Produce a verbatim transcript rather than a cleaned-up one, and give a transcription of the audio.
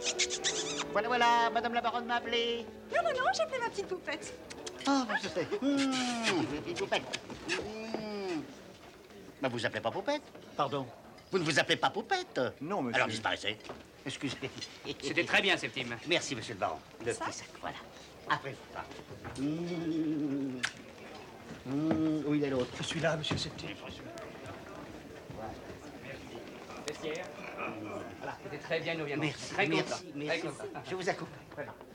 Voilà, voilà, madame la baronne m'a appelé. Non, non, non, j'ai appelé ma petite poupette. Ah, oh, je sais. Mmh, petite poupette. Mmh. Mais vous appelez pas poupette? Pardon? Vous ne vous appelez pas poupette? Non, monsieur. Alors disparaissez. Excusez. C'était très bien, Septime. Merci, monsieur le baron. Le Ça petit sac, voilà. Après vous. Mmh. Mmh. Où il est l'autre? Je suis là, monsieur Septime. Vestiaire. Voilà, c'était très bien, nous viendrons. Merci, Très content. merci, merci. Très content. Je vous accompagne. Voilà.